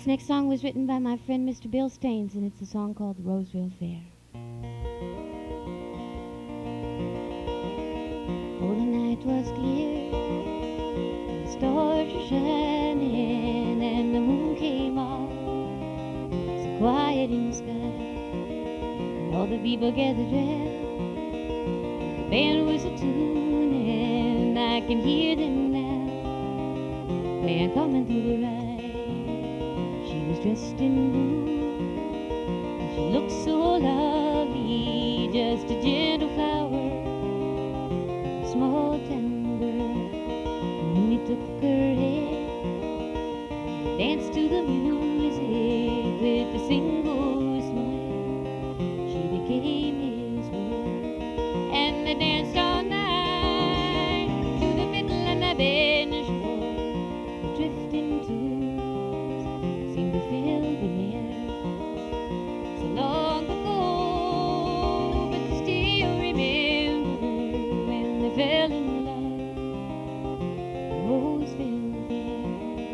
This next song was written by my friend Mr. Bill Staines, and it's a song called Roseville Fair. Oh, the night was clear, and the stars were shining, and the moon came out, so quiet in the sky, and all the people gathered round. The band was a-tuning, I can hear them now, band coming through the ride. She was dressed in blue, and she looked so lovely, just a gentle flower, a small tender. And when he took her head, he danced to the music with a single smile. She became his world, and they danced all night to the fiddle and the banjo, the drifting tunes seemed to fill the air. So long ago, but they still remember when they fell in love, Roseville Fair.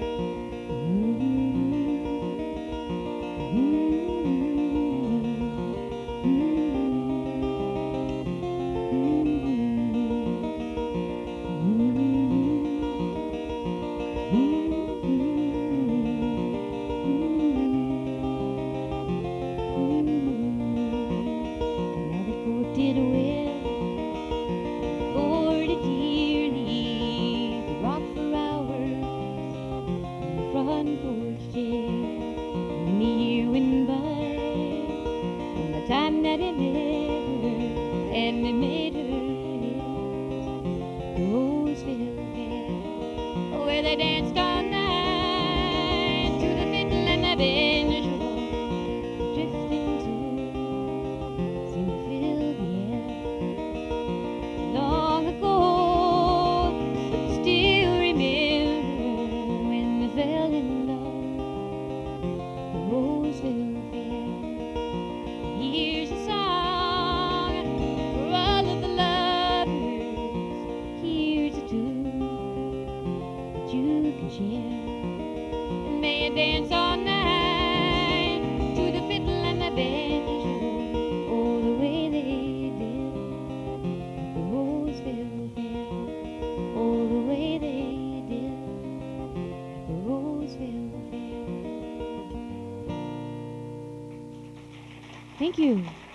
Did well, courted dearly, they rocked for hours on the front porch chair. And the year went by, from the time that he met her, and he made her his, Roseville Fair, where they danced all night to the fiddle and the banjo, drifting tunes seemed to fill the air. Long ago, but still remember when they fell in love, the Roseville Fair. Here's a song for all of the lovers. Here's a tune that you can share, and may you dance all night to the fiddle and the banjo, oh, the way they did at the Roseville Fair, oh, the way they did at the Roseville Fair. Thank you.